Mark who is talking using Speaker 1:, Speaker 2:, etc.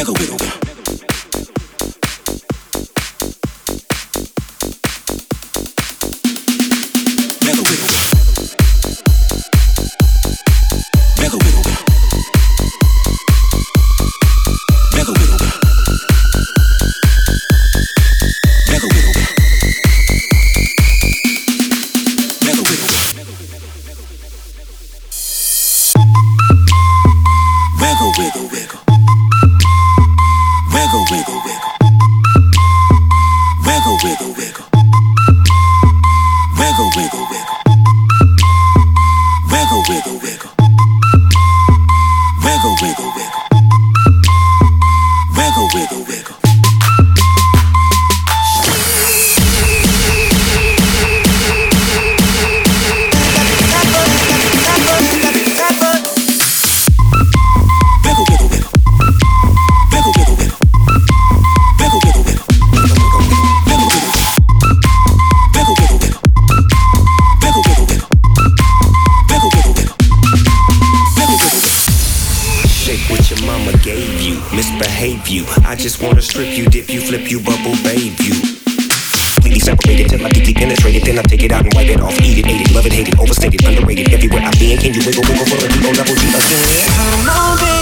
Speaker 1: Wiggle, wiggle, wiggle. Wiggle, wiggle, wiggle. Wiggle, wiggle, wiggle. Wiggle, wiggle, wiggle. Wiggle, wiggle, wiggle. Wiggle, wiggle, wiggle. Wiggle, wiggle, wiggle. Wiggle, wiggle, wiggle. Wiggle, wiggle, wiggle. Wiggle, wiggle, wiggle. Wiggle, wiggle, wiggle. Wiggle, wiggle, wiggle. Wiggle, wiggle, wiggle.
Speaker 2: Misbehave you. I just wanna strip you, dip you, flip you, bubble babe you. Completely separated till I deeply penetrate it. Then I take it out and wipe it off. Eat it, ate it, love it, hate it, overstated, underrated. Everywhere I've been, can you wiggle, wiggle, wiggle, double G again?